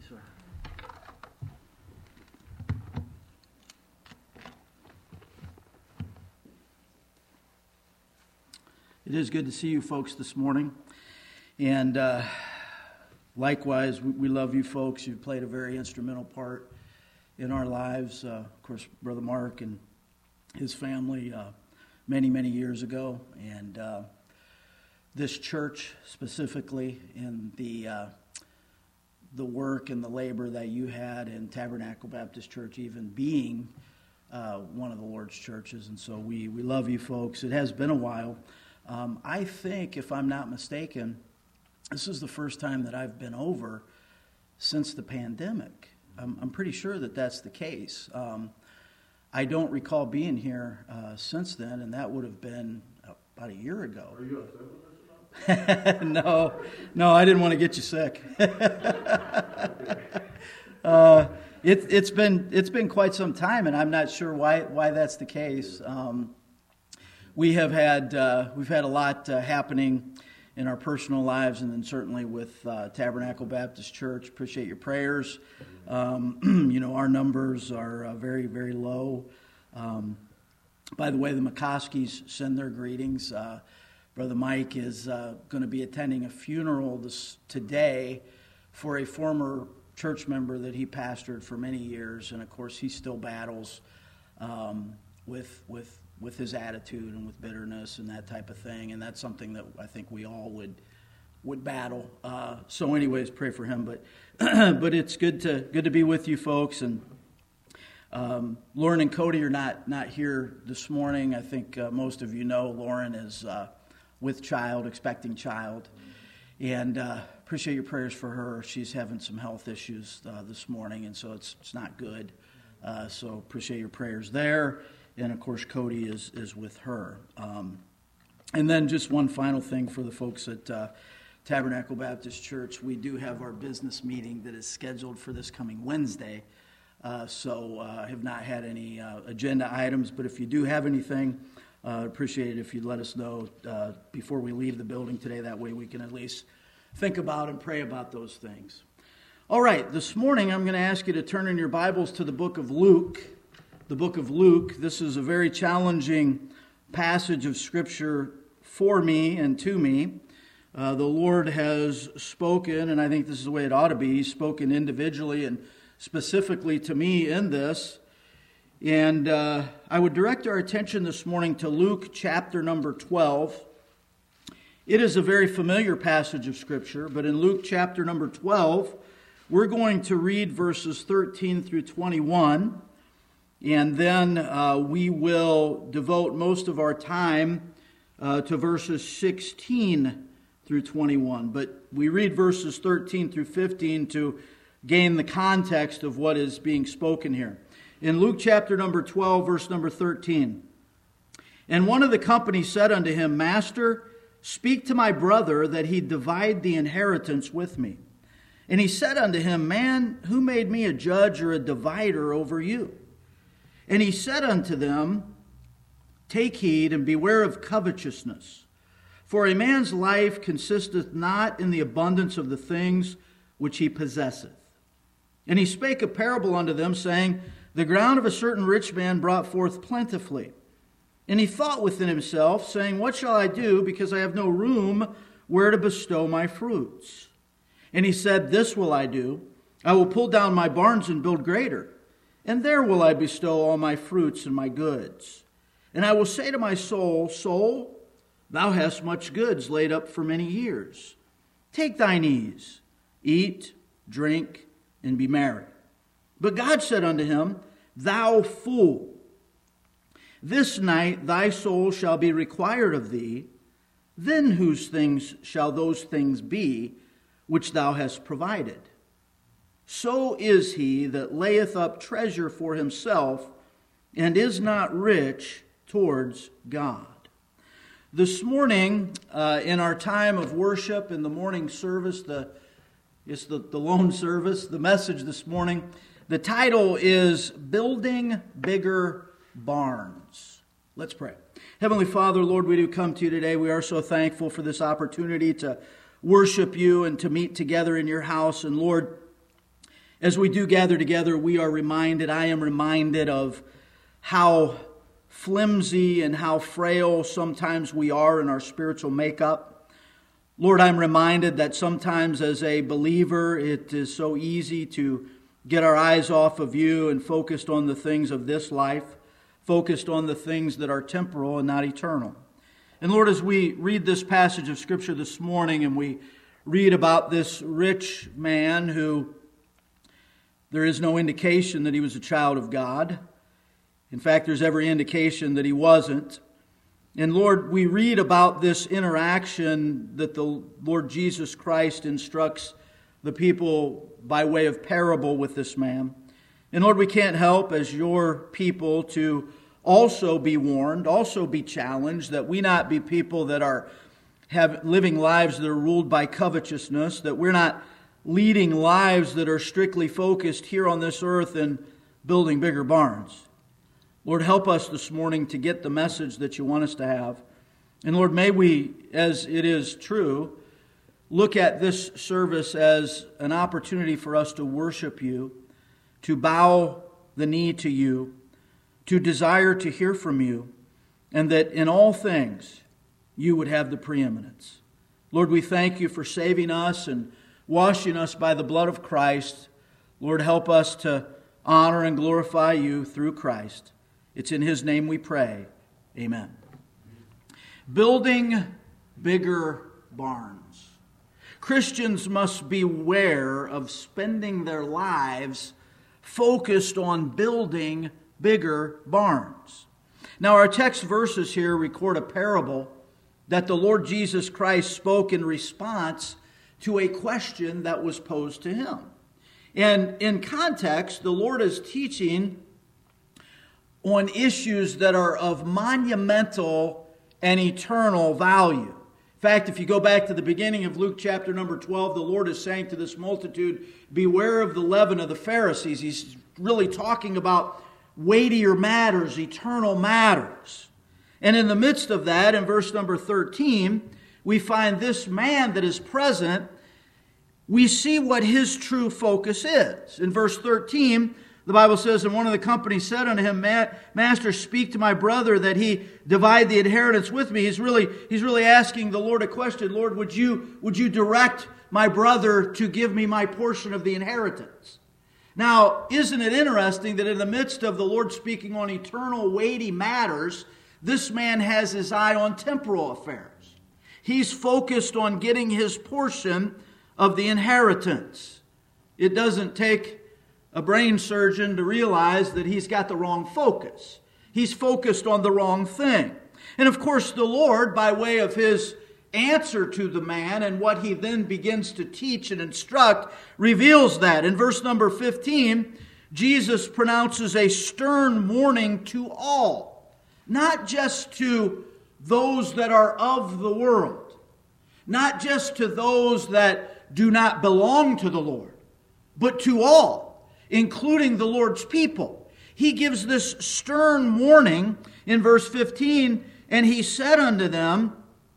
sir. It is good to see you folks this morning. And likewise, we love you folks. You've played a very instrumental part in our lives. Of course, Brother Mark and his family many, many years ago. And this church specifically, in the work and the labor that you had in Tabernacle Baptist Church, even being one of the Lord's churches. And so we love you folks. It has been a while. I think, if I'm not mistaken, this is the first time that I've been over since the pandemic. I'm pretty sure that that's the case. I don't recall being here since then, and that would have been about a year ago. Are you upset with us about? No, I didn't want to get you sick. It's been quite some time, and I'm not sure why that's the case. We've had a lot happening in our personal lives, and then certainly with Tabernacle Baptist Church. Appreciate your prayers. Our numbers are very, very low. By the way, the McCoskies send their greetings. Brother Mike is going to be attending a funeral today for a former church member that he pastored for many years, and of course he still battles with his attitude and with bitterness and that type of thing, and that's something that I think we all would battle. So anyways, pray for him. But but it's good to be with you folks. And Lauren and Cody are not here this morning. I think most of you know Lauren is with child, expecting child, and appreciate your prayers for her. She's having some health issues this morning, and so it's not good. So appreciate your prayers there. And, of course, Cody is with her. And then just one final thing for the folks at Tabernacle Baptist Church. We do have our business meeting that is scheduled for this coming Wednesday. So I have not had any agenda items. But if you do have anything, I'd appreciate it if you'd let us know before we leave the building today. That way we can at least think about and pray about those things. All right, this morning I'm going to ask you to turn in your Bibles to the book of Luke. The book of Luke. This is a very challenging passage of Scripture for me and to me. The Lord has spoken, and I think this is the way it ought to be. He's spoken individually and specifically to me in this. And I would direct our attention this morning to Luke chapter number 12. It is a very familiar passage of Scripture, but in Luke chapter number 12, we're going to read verses 13 through 21. And then we will devote most of our time to verses 16 through 21. But we read verses 13 through 15 to gain the context of what is being spoken here. In Luke chapter number 12, verse number 13. And one of the company said unto him, Master, speak to my brother that he divide the inheritance with me. And he said unto him, Man, who made me a judge or a divider over you? And he said unto them, Take heed and beware of covetousness. For a man's life consisteth not in the abundance of the things which he possesseth. And he spake a parable unto them, saying, The ground of a certain rich man brought forth plentifully. And he thought within himself, saying, What shall I do, because I have no room where to bestow my fruits? And he said, This will I do. I will pull down my barns and build greater. And there will I bestow all my fruits and my goods. And I will say to my soul, Soul, thou hast much goods laid up for many years. Take thine ease, eat, drink, and be merry. But God said unto him, Thou fool, this night thy soul shall be required of thee. Then whose things shall those things be which thou hast provided? So is he that layeth up treasure for himself, and is not rich towards God. This morning, in our time of worship, in the morning service, it's the lone service, the message this morning, the title is Building Bigger Barns. Let's pray. Heavenly Father, Lord, we do come to you today. We are so thankful for this opportunity to worship you and to meet together in your house. And Lord, As we do gather together, I am reminded of how flimsy and how frail sometimes we are in our spiritual makeup. Lord, I'm reminded that sometimes as a believer, it is so easy to get our eyes off of you and focused on the things of this life, focused on the things that are temporal and not eternal. And Lord, as we read this passage of Scripture this morning and we read about this rich man who there is no indication that he was a child of God. In fact, there's every indication that he wasn't. And Lord, we read about this interaction that the Lord Jesus Christ instructs the people by way of parable with this man. And Lord, we can't help as your people to also be warned, also be challenged, that we not be people that have living lives that are ruled by covetousness, that we're not leading lives that are strictly focused here on this earth and building bigger barns. Lord, help us this morning to get the message that you want us to have. And Lord, may we, as it is true, look at this service as an opportunity for us to worship you, to bow the knee to you, to desire to hear from you, and that in all things you would have the preeminence. Lord, we thank you for saving us and washing us by the blood of Christ. Lord, help us to honor and glorify you through Christ. It's in his name we pray. Amen. Building bigger barns. Christians must beware of spending their lives focused on building bigger barns. Now, our text verses here record a parable that the Lord Jesus Christ spoke in response to a question that was posed to him. And in context, the Lord is teaching on issues that are of monumental and eternal value. In fact, if you go back to the beginning of Luke chapter number 12, the Lord is saying to this multitude, beware of the leaven of the Pharisees. He's really talking about weightier matters, eternal matters. And in the midst of that, in verse number 13, we find this man that is present, we see what his true focus is. In verse 13, the Bible says, and one of the company said unto him, Master, speak to my brother that he divide the inheritance with me. He's really asking the Lord a question. Lord, would you direct my brother to give me my portion of the inheritance? Now, isn't it interesting that in the midst of the Lord speaking on eternal, weighty matters, this man has his eye on temporal affairs. He's focused on getting his portion of the inheritance. It doesn't take a brain surgeon to realize that he's got the wrong focus. He's focused on the wrong thing. And of course, the Lord, by way of his answer to the man and what he then begins to teach and instruct, reveals that. In verse number 15, Jesus pronounces a stern warning to all, not just to those that are of the world, not just to those that do not belong to the Lord, but to all, including the Lord's people. He gives this stern warning in verse 15, and he said unto them,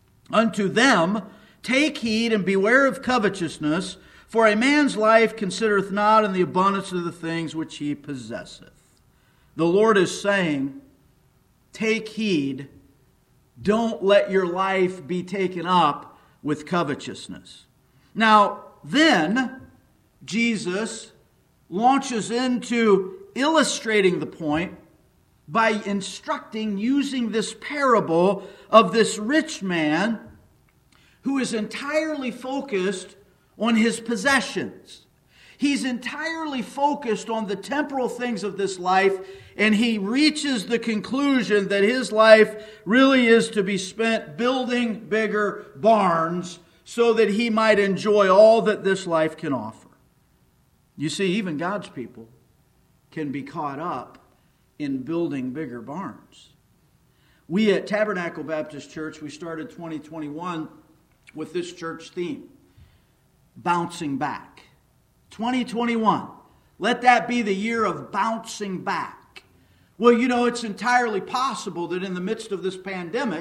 take heed and beware of covetousness, for a man's life considereth not in the abundance of the things which he possesseth. The Lord is saying, take heed. Don't let your life be taken up with covetousness. Now, then, Jesus launches into illustrating the point by instructing, using this parable of this rich man who is entirely focused on his possessions. He's entirely focused on the temporal things of this life, and he reaches the conclusion that his life really is to be spent building bigger barns so that he might enjoy all that this life can offer. You see, even God's people can be caught up in building bigger barns. We at Tabernacle Baptist Church, we started 2021 with this church theme, bouncing back. 2021, let that be the year of bouncing back. Well, you know, it's entirely possible that in the midst of this pandemic,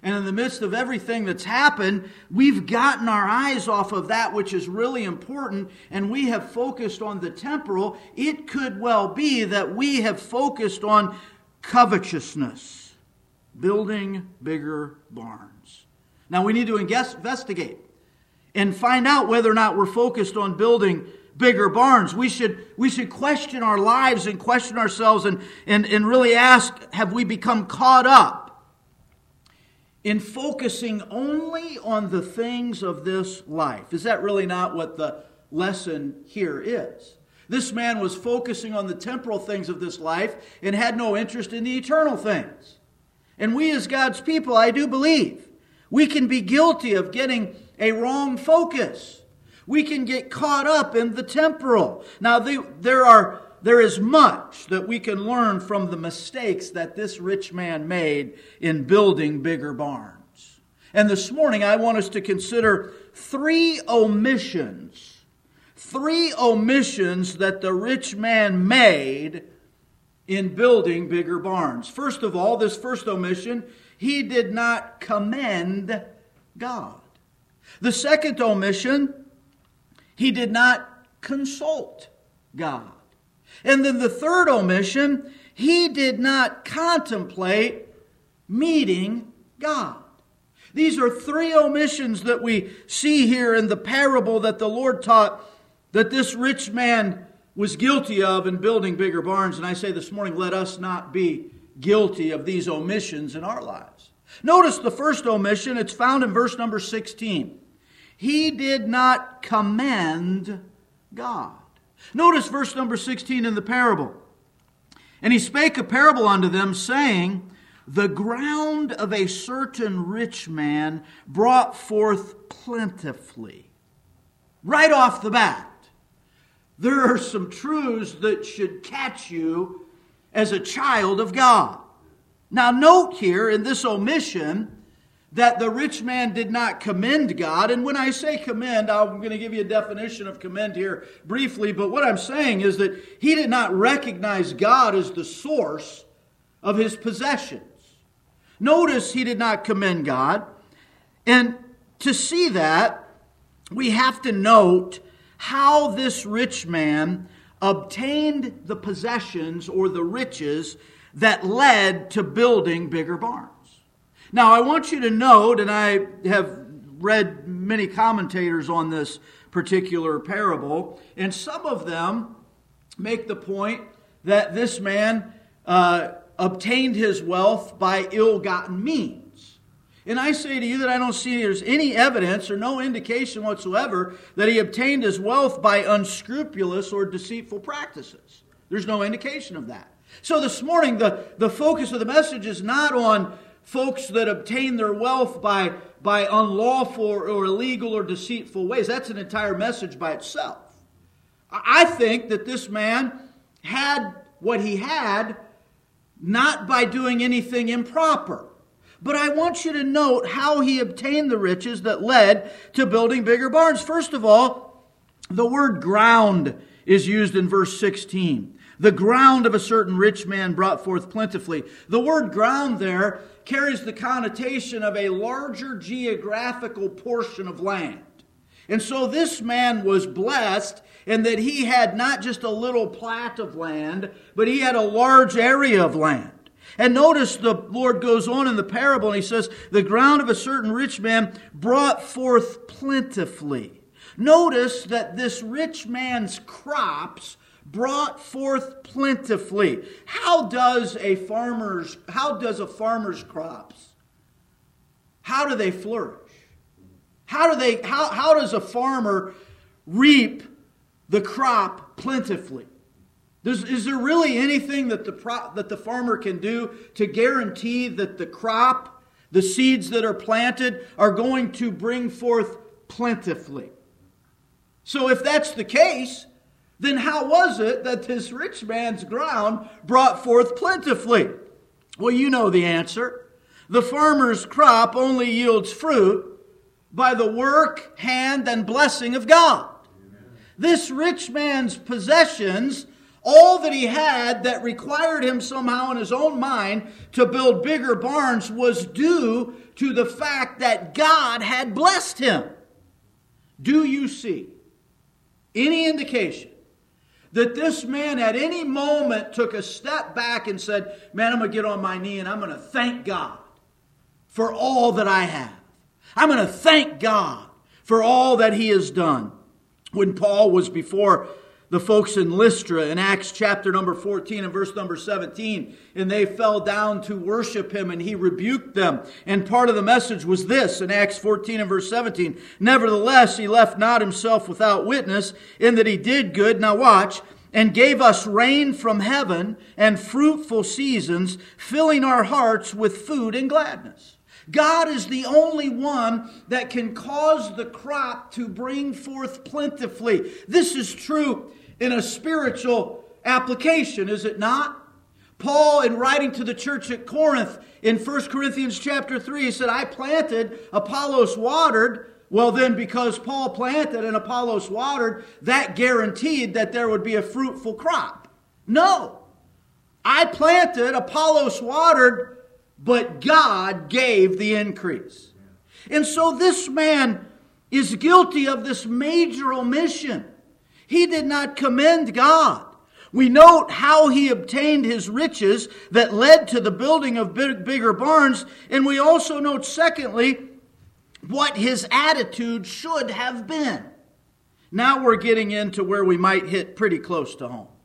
And in the midst of everything that's happened, we've gotten our eyes off of that which is really important, and we have focused on the temporal. It could well be that we have focused on covetousness, building bigger barns. Now we need to investigate and find out whether or not we're focused on building bigger barns. We should question our lives and question ourselves and really ask, have we become caught up in focusing only on the things of this life? Is that really not what the lesson here is? This man was focusing on the temporal things of this life and had no interest in the eternal things. And we as God's people, I do believe, we can be guilty of getting a wrong focus. We can get caught up in the temporal. Now, there is much that we can learn from the mistakes that this rich man made in building bigger barns. And this morning I want us to consider three omissions that the rich man made in building bigger barns. First of all, this first omission, he did not commend God. The second omission, he did not consult God. And then the third omission, he did not contemplate meeting God. These are three omissions that we see here in the parable that the Lord taught that this rich man was guilty of in building bigger barns. And I say this morning, let us not be guilty of these omissions in our lives. Notice the first omission, it's found in verse number 16. He did not commend God. Notice verse number 16 in the parable. And he spake a parable unto them, saying, the ground of a certain rich man brought forth plentifully. Right off the bat, there are some truths that should catch you as a child of God. Now note here in this omission that the rich man did not commend God. And when I say commend, I'm going to give you a definition of commend here briefly. But what I'm saying is that he did not recognize God as the source of his possessions. Notice he did not commend God. And to see that, we have to note how this rich man obtained the possessions or the riches that led to building bigger barns. Now, I want you to note, and I have read many commentators on this particular parable, and some of them make the point that this man obtained his wealth by ill-gotten means. And I say to you that I don't see there's any evidence or no indication whatsoever that he obtained his wealth by unscrupulous or deceitful practices. There's no indication of that. So this morning, the focus of the message is not on folks that obtain their wealth by unlawful or illegal or deceitful ways. That's an entire message by itself. I think that this man had what he had not by doing anything improper. But I want you to note how he obtained the riches that led to building bigger barns. First of all, the word ground is used in verse 16. The ground of a certain rich man brought forth plentifully. The word ground there carries the connotation of a larger geographical portion of land. And so this man was blessed in that he had not just a little plat of land, but he had a large area of land. And notice the Lord goes on in the parable and he says, the ground of a certain rich man brought forth plentifully. Notice that this rich man's crops brought forth plentifully. How does a farmer's crops, how do they flourish? How does a farmer reap the crop plentifully? Is there really anything that the farmer can do to guarantee that the crop, the seeds that are planted, are going to bring forth plentifully? So if that's the case, then how was it that this rich man's ground brought forth plentifully? Well, you know the answer. The farmer's crop only yields fruit by the work, hand, and blessing of God. Amen. This rich man's possessions, all that he had that required him somehow in his own mind to build bigger barns, was due to the fact that God had blessed him. Do you see any indication that this man at any moment took a step back and said, man, I'm going to get on my knee and I'm going to thank God for all that I have. I'm going to thank God for all that he has done. When Paul was before the folks in Lystra in Acts chapter number 14 and verse number 17, and they fell down to worship him, and he rebuked them. And part of the message was this in Acts 14 and verse 17. Nevertheless, he left not himself without witness, in that he did good, now watch, and gave us rain from heaven and fruitful seasons, filling our hearts with food and gladness. God is the only one that can cause the crop to bring forth plentifully. This is true in a spiritual application, is it not? Paul, in writing to the church at Corinth in 1 Corinthians chapter 3, he said, I planted, Apollos watered. Well then, because Paul planted and Apollos watered, that guaranteed that there would be a fruitful crop. No. I planted, Apollos watered, but God gave the increase. And so this man is guilty of this major omission. He did not commend God. We note how he obtained his riches that led to the building of bigger barns. And we also note, secondly, what his attitude should have been. Now we're getting into where we might hit pretty close to home.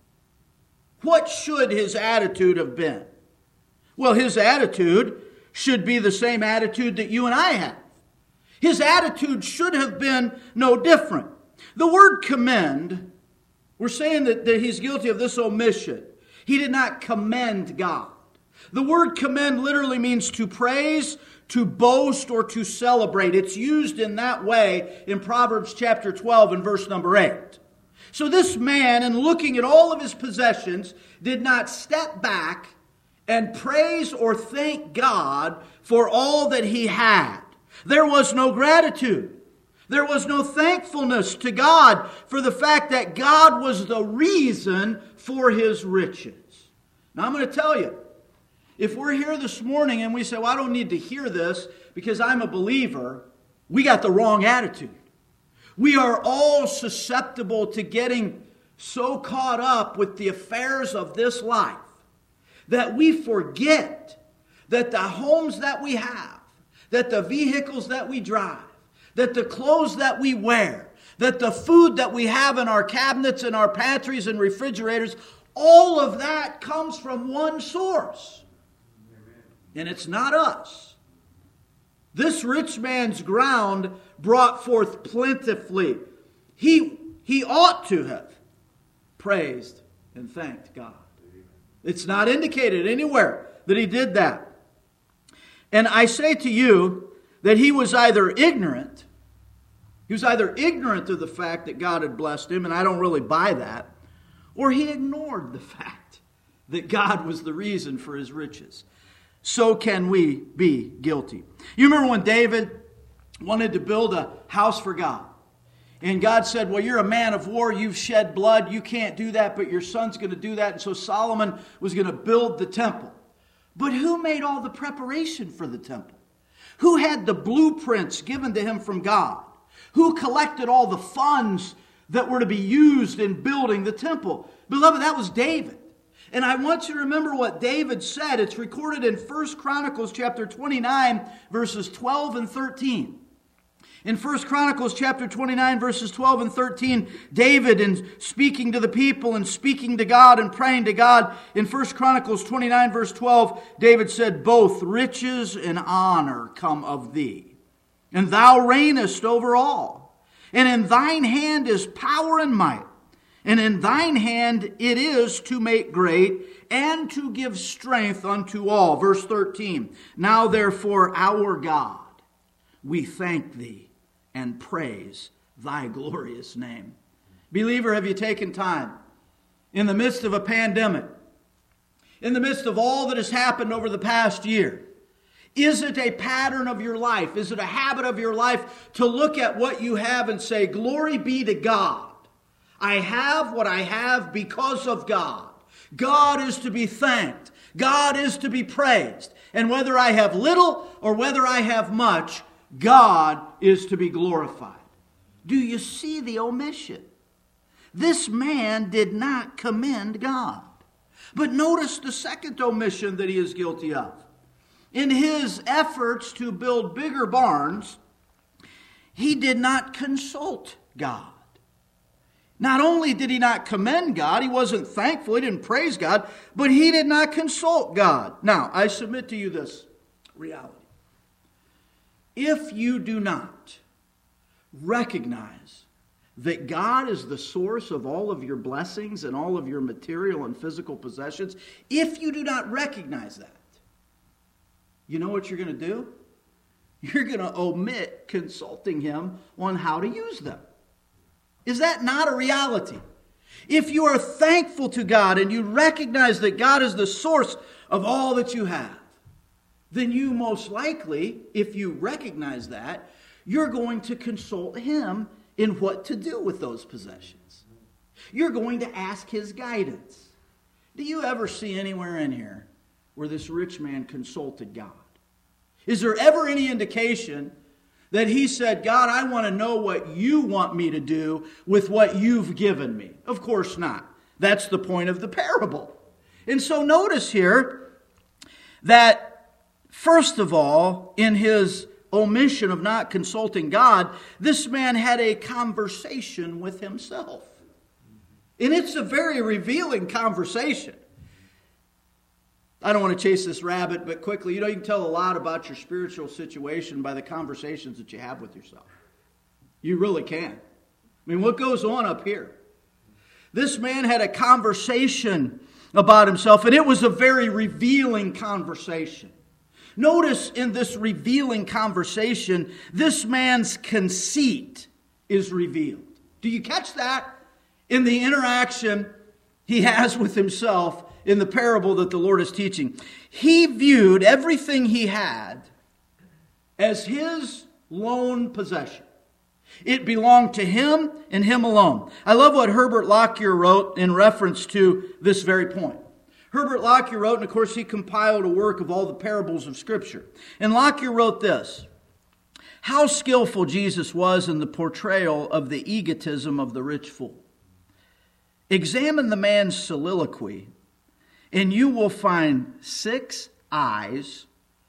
What should his attitude have been? Well, his attitude should be the same attitude that you and I have. His attitude should have been no different. The word commend, we're saying that he's guilty of this omission. He did not commend God. The word commend literally means to praise, to boast, or to celebrate. It's used in that way in Proverbs chapter 12 and verse number 8. So this man, in looking at all of his possessions, did not step back and praise or thank God for all that he had. There was no gratitude. There was no thankfulness to God for the fact that God was the reason for his riches. Now I'm going to tell you, if we're here this morning and we say, well, I don't need to hear this because I'm a believer, we got the wrong attitude. We are all susceptible to getting so caught up with the affairs of this life that we forget that the homes that we have, that the vehicles that we drive, that the clothes that we wear, that the food that we have in our cabinets and our pantries and refrigerators, all of that comes from one source. And it's not us. This rich man's ground brought forth plentifully. He ought to have praised and thanked God. It's not indicated anywhere that he did that. And I say to you that he was either ignorant of the fact that God had blessed him, and I don't really buy that, or he ignored the fact that God was the reason for his riches. So can we be guilty. You remember when David wanted to build a house for God? And God said, well, you're a man of war. You've shed blood. You can't do that, but your son's going to do that. And so Solomon was going to build the temple. But who made all the preparation for the temple? Who had the blueprints given to him from God? Who collected all the funds that were to be used in building the temple? Beloved, that was David. And I want you to remember what David said. It's recorded in 1 Chronicles chapter 29, verses 12 and 13. In 1 Chronicles chapter 29, verses 12 and 13, David, in speaking to the people and speaking to God and praying to God, in 1 Chronicles 29, verse 12, David said, both riches and honor come of thee, and thou reignest over all. And in thine hand is power and might, and in thine hand it is to make great and to give strength unto all. Verse 13, now therefore our God, we thank thee and praise thy glorious name. Believer, have you taken time in the midst of a pandemic, in the midst of all that has happened over the past year? Is it a pattern of your life? Is it a habit of your life to look at what you have and say, glory be to God. I have what I have because of God. God is to be thanked. God is to be praised. And whether I have little or whether I have much, God is to be glorified. Do you see the omission? This man did not commend God. But notice the second omission that he is guilty of. In his efforts to build bigger barns, he did not consult God. Not only did he not commend God, he wasn't thankful, he didn't praise God, but he did not consult God. Now, I submit to you this reality. If you do not recognize that God is the source of all of your blessings and all of your material and physical possessions, if you do not recognize that, you know what you're going to do? You're going to omit consulting Him on how to use them. Is that not a reality? If you are thankful to God and you recognize that God is the source of all that you have, then you most likely, if you recognize that, you're going to consult Him in what to do with those possessions. You're going to ask His guidance. Do you ever see anywhere in here where this rich man consulted God? Is there ever any indication that he said, God, I want to know what you want me to do with what you've given me? Of course not. That's the point of the parable. And so notice here that, first of all, in his omission of not consulting God, this man had a conversation with himself. And it's a very revealing conversation. I don't want to chase this rabbit, but quickly, you can tell a lot about your spiritual situation by the conversations that you have with yourself. You really can. I mean, what goes on up here? This man had a conversation about himself, and it was a very revealing conversation. Notice in this revealing conversation, this man's conceit is revealed. Do you catch that? In the interaction he has with himself in the parable that the Lord is teaching. He viewed everything he had as his lone possession. It belonged to him and him alone. I love what Herbert Lockyer wrote in reference to this very point. Herbert Lockyer wrote, and of course he compiled a work of all the parables of Scripture. And Lockyer wrote this: how skillful Jesus was in the portrayal of the egotism of the rich fool. Examine the man's soliloquy, and you will find 6 I's,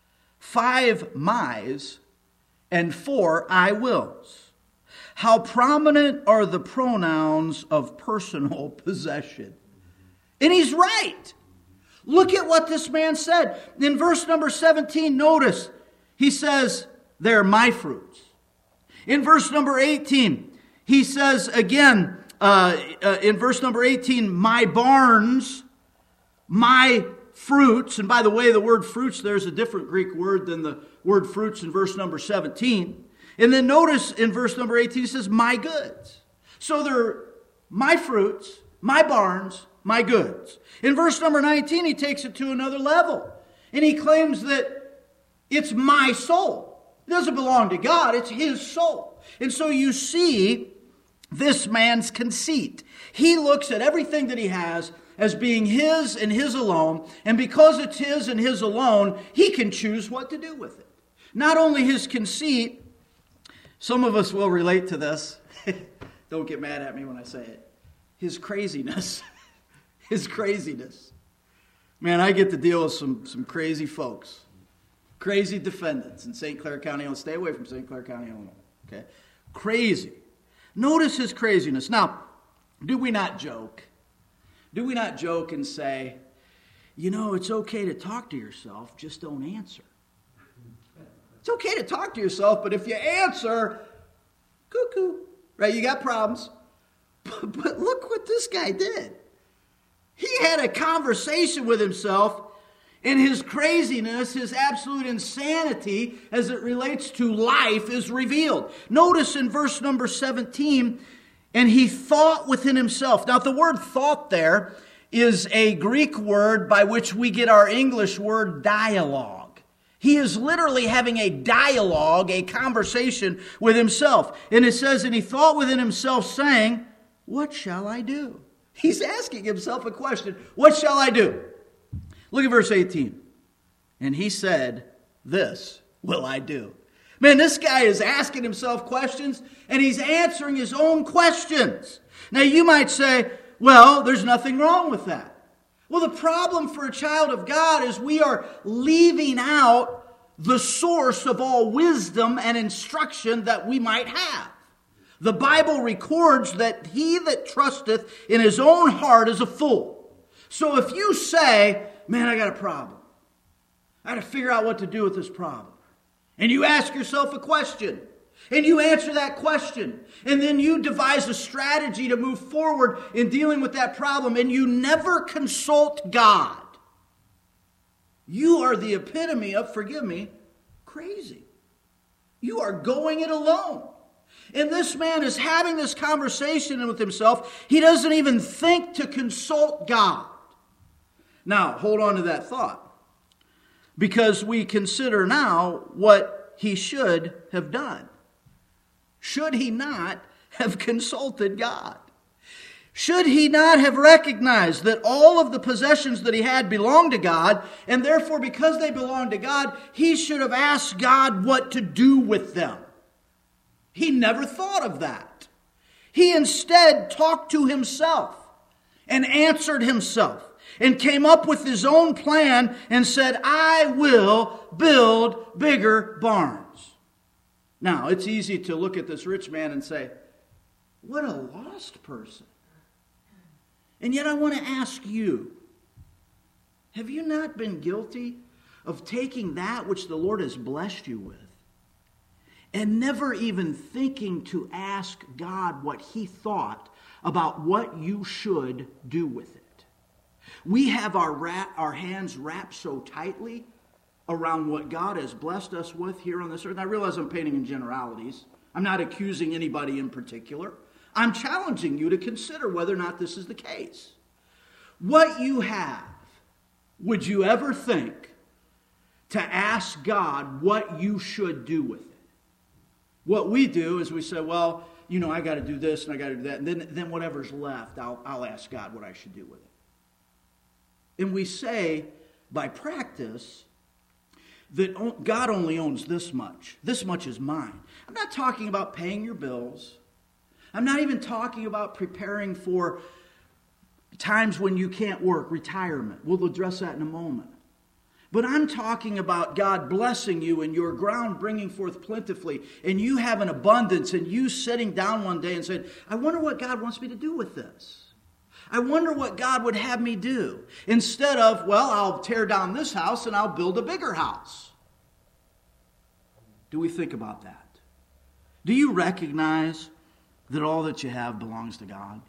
5 my's, and 4 I wills. How prominent are the pronouns of personal possession. And he's right. Look at what this man said. In verse number 17, notice, he says, they're my fruits. In verse number 18, he says again, in verse number 18, my barns, my fruits. And by the way, the word fruits, there's a different Greek word than the word fruits in verse number 17. And then notice in verse number 18, he says, my goods. So they're my fruits, my barns, my goods. In verse number 19, he takes it to another level. And he claims that it's my soul. It doesn't belong to God, it's his soul. And so you see this man's conceit. He looks at everything that he has as being his and his alone. And because it's his and his alone, he can choose what to do with it. Not only his conceit, some of us will relate to this. Don't get mad at me when I say it. His craziness. His craziness. Man, I get to deal with some crazy folks. Crazy defendants in St. Clair County, Illinois. Stay away from St. Clair County, Illinois. Okay? Crazy. Notice his craziness. Now, do we not joke? Do we not joke and say, it's okay to talk to yourself, just don't answer. It's okay to talk to yourself, but if you answer, cuckoo, right? You got problems. But look what this guy did. He had a conversation with himself, and his craziness, his absolute insanity as it relates to life is revealed. Notice in verse number 17, and he thought within himself. Now the word thought there is a Greek word by which we get our English word dialogue. He is literally having a dialogue, a conversation with himself. And it says, and he thought within himself, saying, what shall I do? He's asking himself a question. What shall I do? Look at verse 18. And he said, this will I do. Man, this guy is asking himself questions, and he's answering his own questions. Now, you might say, well, there's nothing wrong with that. Well, the problem for a child of God is we are leaving out the source of all wisdom and instruction that we might have. The Bible records that he that trusteth in his own heart is a fool. So if you say, man, I got a problem. I got to figure out what to do with this problem. And you ask yourself a question. And you answer that question. And then you devise a strategy to move forward in dealing with that problem. And you never consult God. You are the epitome of, forgive me, crazy. You are going it alone. And this man is having this conversation with himself. He doesn't even think to consult God. Now, hold on to that thought. Because we consider now what he should have done. Should he not have consulted God? Should he not have recognized that all of the possessions that he had belonged to God, and therefore because they belonged to God, he should have asked God what to do with them? He never thought of that. He instead talked to himself and answered himself and came up with his own plan and said, I will build bigger barns. Now, it's easy to look at this rich man and say, what a lost person. And yet I want to ask you, have you not been guilty of taking that which the Lord has blessed you with and never even thinking to ask God what he thought about what you should do with it? We have our hands wrapped so tightly around what God has blessed us with here on this earth. And I realize I'm painting in generalities. I'm not accusing anybody in particular. I'm challenging you to consider whether or not this is the case. What you have, would you ever think to ask God what you should do with it? What we do is we say, well, you know, I got to do this and I got to do that. And then whatever's left, I'll ask God what I should do with it. And we say, by practice, that God only owns this much. This much is mine. I'm not talking about paying your bills. I'm not even talking about preparing for times when you can't work, retirement. We'll address that in a moment. But I'm talking about God blessing you and your ground bringing forth plentifully, and you have an abundance, and you sitting down one day and saying, I wonder what God wants me to do with this. I wonder what God would have me do. Instead of, well, I'll tear down this house and I'll build a bigger house. Do we think about that? Do you recognize that all that you have belongs to God?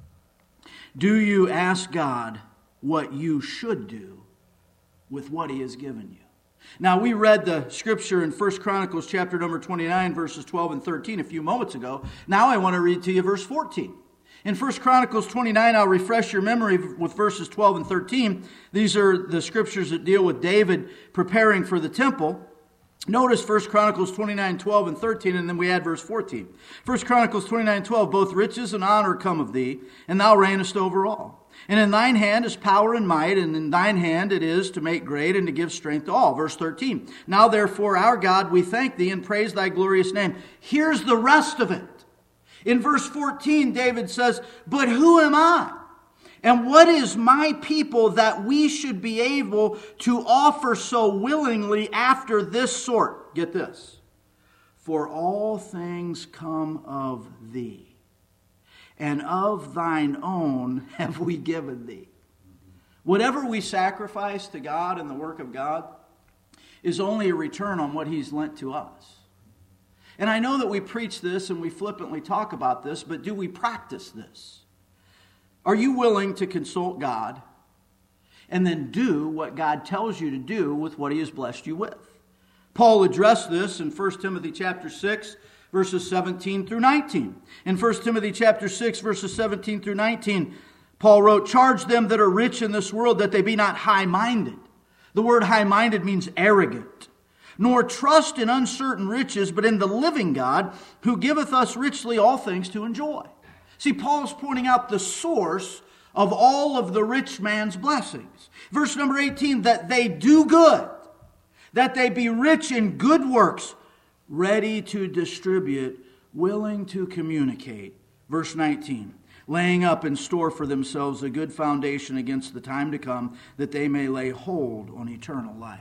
Do you ask God what you should do with what he has given you? Now, we read the scripture in 1 Chronicles chapter number 29, verses 12 and 13 a few moments ago. Now I want to read to you verse 14. In 1 Chronicles 29, I'll refresh your memory with verses 12 and 13. These are the scriptures that deal with David preparing for the temple. Notice 1 Chronicles 29, 12 and 13, and then we add verse 14. 1 Chronicles 29, 12, both riches and honor come of thee, and thou reignest over all. And in thine hand is power and might, and in thine hand it is to make great and to give strength to all. Verse 13, now therefore, our God, we thank thee and praise thy glorious name. Here's the rest of it. In verse 14, David says, but who am I? And what is my people that we should be able to offer so willingly after this sort? Get this. For all things come of thee, and of thine own have we given thee. Whatever we sacrifice to God in the work of God is only a return on what he's lent to us. And I know that we preach this and we flippantly talk about this, but do we practice this? Are you willing to consult God and then do what God tells you to do with what he has blessed you with? Paul addressed this in 1 Timothy chapter 6, verses 17 through 19. In 1 Timothy chapter 6, verses 17 through 19, Paul wrote, charge them that are rich in this world that they be not high-minded. The word high-minded means arrogant. Nor trust in uncertain riches, but in the living God, who giveth us richly all things to enjoy. See, Paul's pointing out the source of all of the rich man's blessings. Verse number 18, that they do good, that they be rich in good works, ready to distribute, willing to communicate. Verse 19, laying up in store for themselves a good foundation against the time to come, that they may lay hold on eternal life.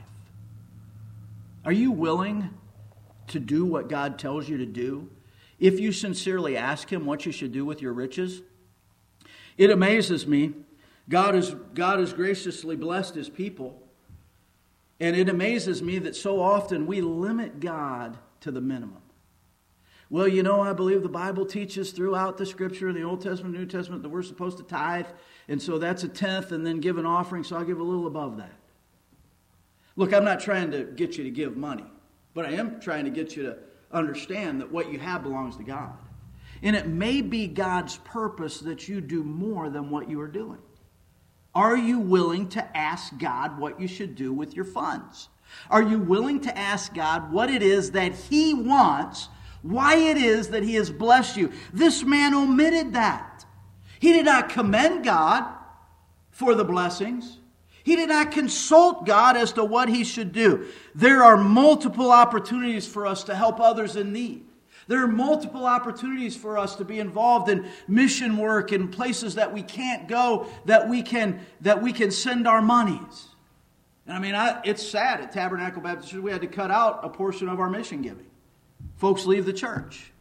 Are you willing to do what God tells you to do? If you sincerely ask Him what you should do with your riches? It amazes me. God has graciously blessed His people. And it amazes me that so often we limit God to the minimum. Well, I believe the Bible teaches throughout the Scripture, in the Old Testament, New Testament, that we're supposed to tithe. And so that's a tenth and then give an offering, so I'll give a little above that. Look, I'm not trying to get you to give money. But I am trying to get you to understand that what you have belongs to God. And it may be God's purpose that you do more than what you are doing. Are you willing to ask God what you should do with your funds? Are you willing to ask God what it is that He wants, why it is that He has blessed you? This man omitted that. He did not commend God for the blessings. He did not consult God as to what he should do. There are multiple opportunities for us to help others in need. There are multiple opportunities for us to be involved in mission work in places that we can't go, that we can send our monies. And it's sad at Tabernacle Baptist Church we had to cut out a portion of our mission giving. Folks leave the church,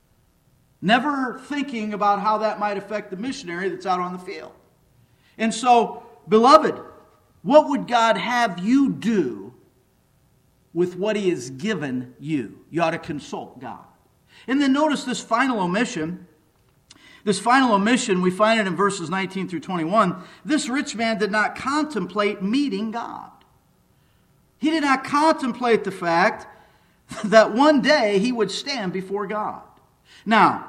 never thinking about how that might affect the missionary that's out on the field. And so, beloved, what would God have you do with what He has given you? You ought to consult God. And then notice this final omission. This final omission, we find it in verses 19 through 21. This rich man did not contemplate meeting God. He did not contemplate the fact that one day he would stand before God. Now,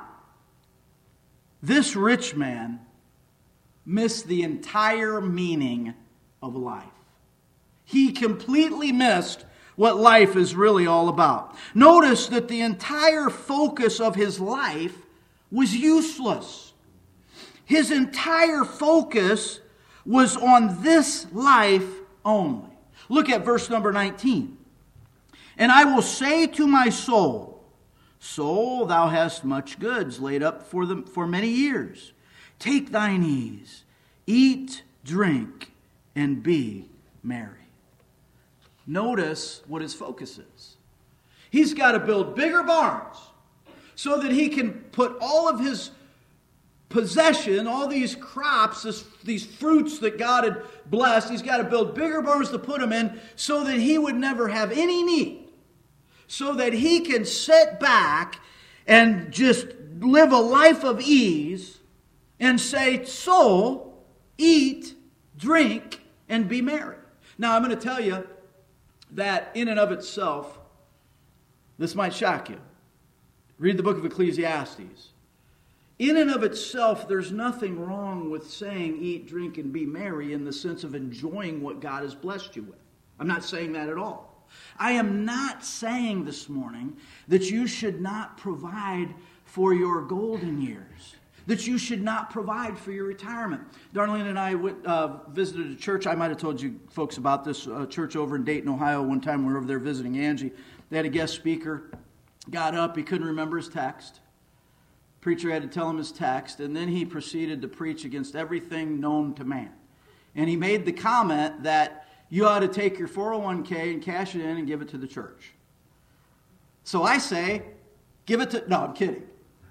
this rich man missed the entire meaning of life. He completely missed what life is really all about. Notice that the entire focus of his life was useless. His entire focus was on this life only. Look at verse number 19. And I will say to my soul, Soul, thou hast much goods laid up for many years. Take thine ease, eat, drink, and be merry. Notice what his focus is. He's got to build bigger barns so that he can put all of his possession, all these crops, these fruits that God had blessed, he's got to build bigger barns to put them in so that he would never have any need. So that he can sit back and just live a life of ease and say, soul, eat, drink, and be merry. Now, I'm going to tell you that in and of itself, this might shock you. Read the book of Ecclesiastes. In and of itself, there's nothing wrong with saying eat, drink, and be merry in the sense of enjoying what God has blessed you with. I'm not saying that at all. I am not saying this morning that you should not provide for your golden years, that you should not provide for your retirement. Darlene and I visited a church. I might have told you folks about this church over in Dayton, Ohio. One time we were over there visiting Angie. They had a guest speaker. Got up. He couldn't remember his text. Preacher had to tell him his text, and then he proceeded to preach against everything known to man. And he made the comment that you ought to take your 401k and cash it in and give it to the church. So I say, give it to... No, I'm kidding.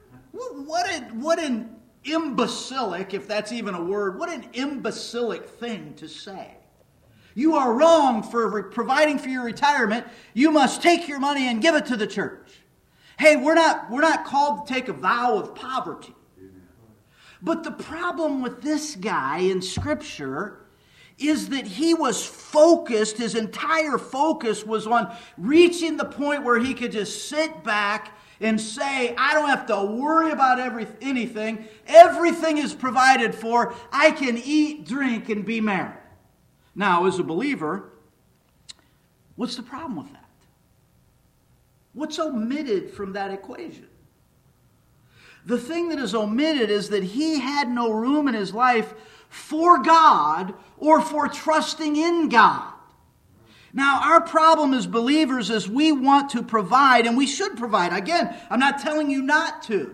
What an imbecilic, if that's even a word, what an imbecilic thing to say. You are wrong for providing for your retirement. You must take your money and give it to the church. Hey, we're not called to take a vow of poverty. But the problem with this guy in Scripture is that he was focused, his entire focus was on reaching the point where he could just sit back and say, I don't have to worry about anything. Everything is provided for. I can eat, drink, and be merry. Now, as a believer, what's the problem with that? What's omitted from that equation? The thing that is omitted is that he had no room in his life for God or for trusting in God. Now, our problem as believers is we want to provide, and we should provide. Again, I'm not telling you not to.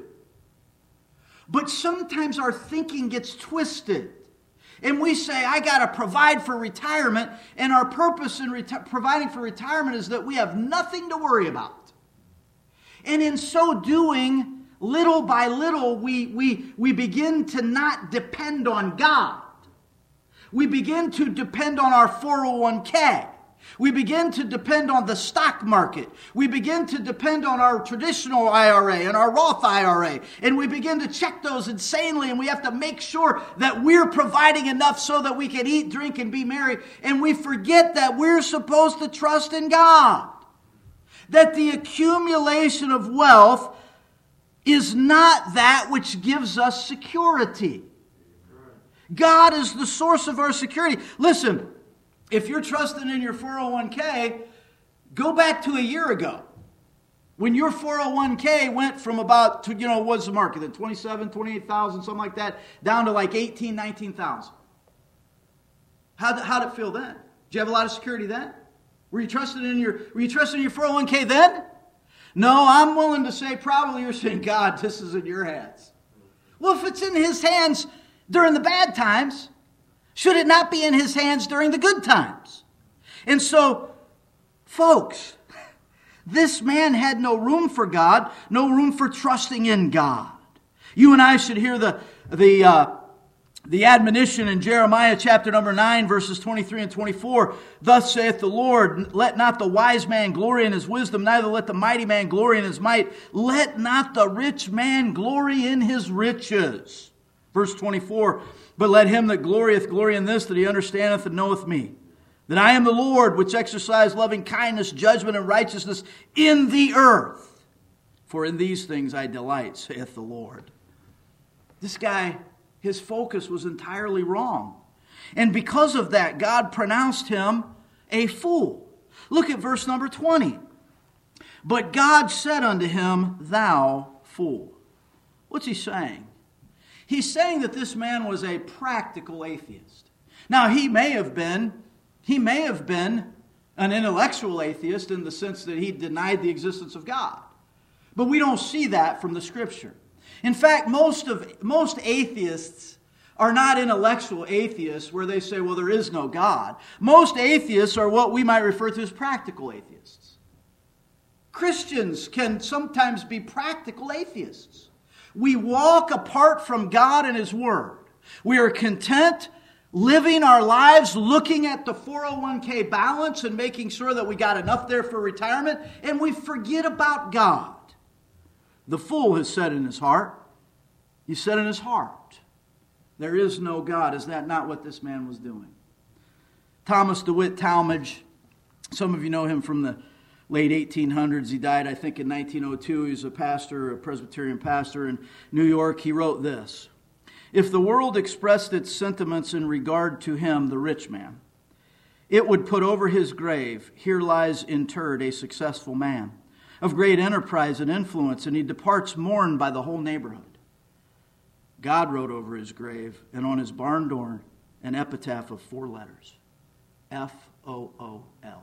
But sometimes our thinking gets twisted. And we say, I got to provide for retirement, and our purpose in providing for retirement is that we have nothing to worry about. And in so doing, little by little, we begin to not depend on God. We begin to depend on our 401k. We begin to depend on the stock market. We begin to depend on our traditional IRA and our Roth IRA. And we begin to check those insanely, and we have to make sure that we're providing enough so that we can eat, drink, and be merry. And we forget that we're supposed to trust in God. That the accumulation of wealth is not that which gives us security. God is the source of our security. Listen, if you're trusting in your 401k, go back to a year ago when your 401k went from about, what's the market then? 27, 28,000, something like that, down to like 18, 19,000. How'd it feel then? Did you have a lot of security then? Were you trusting in your 401k then? No, I'm willing to say probably you're saying, God, this is in your hands. Well, if it's in his hands during the bad times, should it not be in his hands during the good times? And so, folks, this man had no room for God, no room for trusting in God. You and I should hear the admonition in Jeremiah chapter number 9, verses 23 and 24. Thus saith the Lord, let not the wise man glory in his wisdom, neither let the mighty man glory in his might. Let not the rich man glory in his riches. Verse 24, but let him that glorieth glory in this, that he understandeth and knoweth me, that I am the Lord, which exercise loving kindness, judgment, and righteousness in the earth. For in these things I delight, saith the Lord. This guy, his focus was entirely wrong. And because of that, God pronounced him a fool. Look at verse number 20. But God said unto him, thou fool. What's he saying? He's saying that this man was a practical atheist. Now, he may have been an intellectual atheist in the sense that he denied the existence of God. But we don't see that from the Scripture. In fact, most atheists are not intellectual atheists where they say, well, there is no God. Most atheists are what we might refer to as practical atheists. Christians can sometimes be practical atheists. We walk apart from God and His Word. We are content living our lives looking at the 401k balance and making sure that we got enough there for retirement, and we forget about God. The fool has said in his heart, he said in his heart, there is no God. Is that not what this man was doing? Thomas DeWitt Talmage, some of you know him from the late 1800s. He died, I think, in 1902. He was a pastor, a Presbyterian pastor in New York. He wrote this: if the world expressed its sentiments in regard to him, the rich man, it would put over his grave, here lies interred a successful man, of great enterprise and influence, and he departs mourned by the whole neighborhood. God wrote over his grave, and on his barn door, an epitaph of 4 letters, F-O-O-L.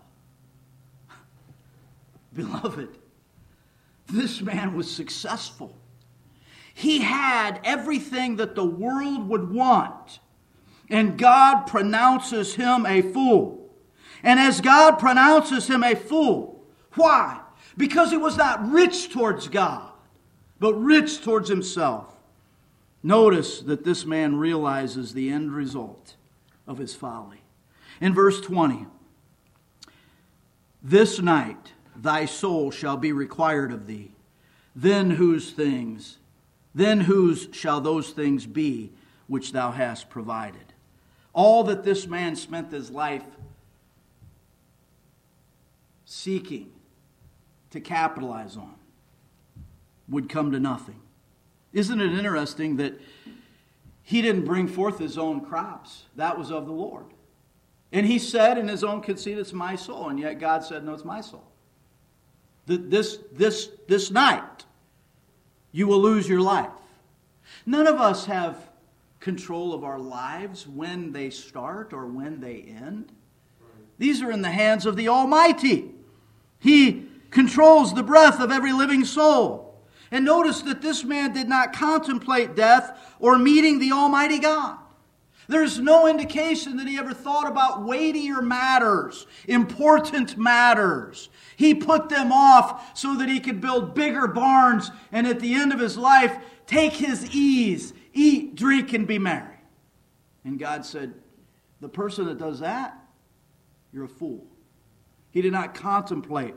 Beloved, this man was successful. He had everything that the world would want, and God pronounces him a fool. And as God pronounces him a fool, why? Because he was not rich towards God, but rich towards himself. Notice that this man realizes the end result of his folly. In verse 20, this night thy soul shall be required of thee. Then whose shall those things be which thou hast provided? All that this man spent his life seeking to capitalize on would come to nothing. Isn't it interesting that he didn't bring forth his own crops? That was of the Lord. And he said in his own conceit, it's my soul. And yet God said, no, it's my soul. This night, you will lose your life. None of us have control of our lives when they start or when they end. These are in the hands of the Almighty. He controls the breath of every living soul. And notice that this man did not contemplate death or meeting the Almighty God. There's no indication that he ever thought about weightier matters, important matters. He put them off so that he could build bigger barns and at the end of his life take his ease, eat, drink, and be merry. And God said, the person that does that, you're a fool. He did not contemplate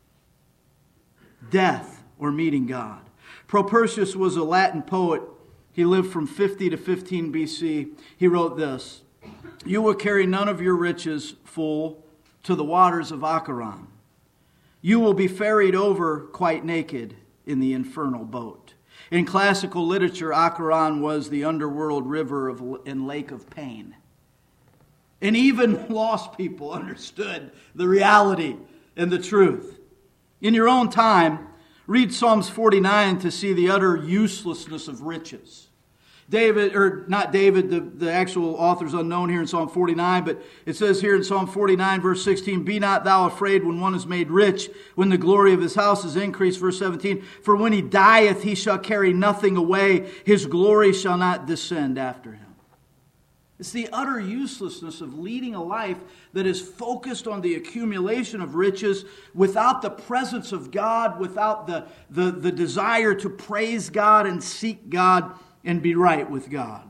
death or meeting God. Propertius was a Latin poet. He lived from 50 to 15 BC. He wrote this: "You will carry none of your riches full to the waters of Acheron. You will be ferried over quite naked in the infernal boat." In classical literature, Acheron was the underworld river and lake of pain. And even lost people understood the reality and the truth. In your own time, read Psalms 49 to see the utter uselessness of riches. The actual author's unknown here in Psalm 49, but it says here in Psalm 49, verse 16, "Be not thou afraid when one is made rich, when the glory of his house is increased." Verse 17, "For when he dieth, he shall carry nothing away. His glory shall not descend after him." It's the utter uselessness of leading a life that is focused on the accumulation of riches without the presence of God, without the desire to praise God and seek God and be right with God.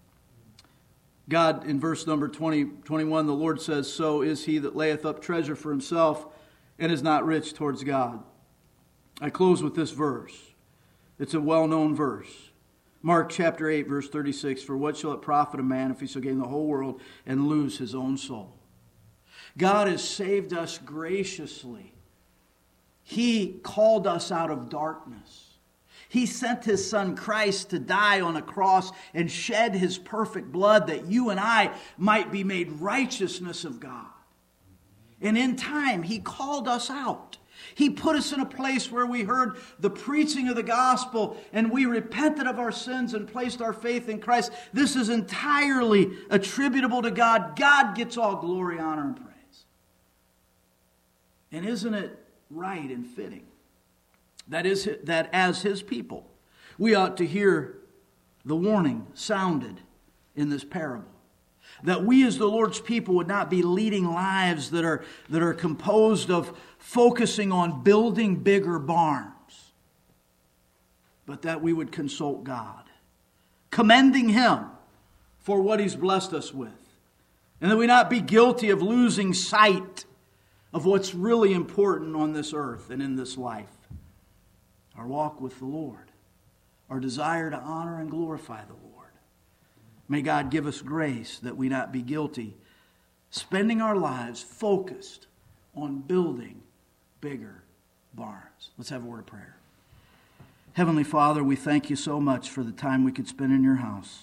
God, in verse number 21, the Lord says, "So is he that layeth up treasure for himself and is not rich towards God." I close with this verse. It's a well-known verse. Mark chapter 8, verse 36, "For what shall it profit a man if he shall gain the whole world and lose his own soul?" God has saved us graciously. He called us out of darkness. He sent his son Christ to die on a cross and shed his perfect blood that you and I might be made righteousness of God. And in time, he called us out. He put us in a place where we heard the preaching of the gospel and we repented of our sins and placed our faith in Christ. This is entirely attributable to God. God gets all glory, honor, and praise. And isn't it right and fitting that as his people, we ought to hear the warning sounded in this parable? That we as the Lord's people would not be leading lives that are composed of focusing on building bigger barns, but that we would consult God, commending him for what he's blessed us with, and that we not be guilty of losing sight of what's really important on this earth and in this life. Our walk with the Lord, our desire to honor and glorify the Lord. May God give us grace that we not be guilty, spending our lives focused on building bigger barns. Let's have a word of prayer. Heavenly Father, we thank you so much for the time we could spend in your house.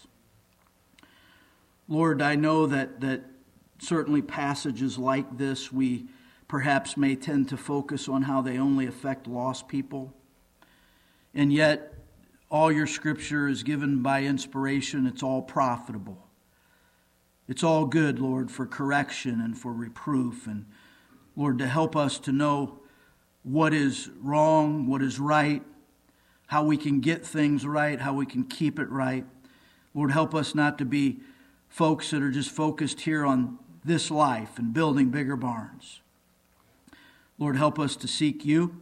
Lord, I know that certainly passages like this, we perhaps may tend to focus on how they only affect lost people. And yet, all your scripture is given by inspiration. It's all profitable. It's all good, Lord, for correction and for reproof. And, Lord, to help us to know what is wrong, what is right, how we can get things right, how we can keep it right. Lord, help us not to be folks that are just focused here on this life and building bigger barns. Lord, help us to seek you,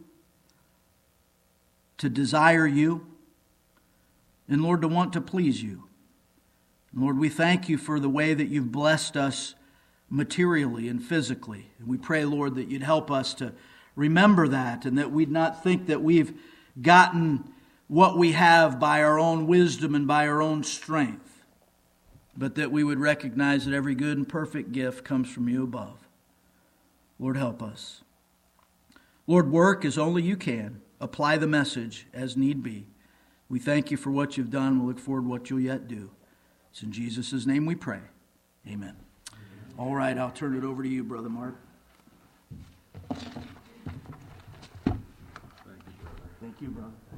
to desire you, and Lord, to want to please you. Lord, we thank you for the way that you've blessed us materially and physically. And we pray, Lord, that you'd help us to remember that and that we'd not think that we've gotten what we have by our own wisdom and by our own strength, but that we would recognize that every good and perfect gift comes from you above. Lord, help us. Lord, work as only you can. Apply the message as need be. We thank you for what you've done. We look forward to what you'll yet do. It's in Jesus' name we pray. Amen. All right, I'll turn it over to you, Brother Mark. Thank you, brother. Thank you, brother.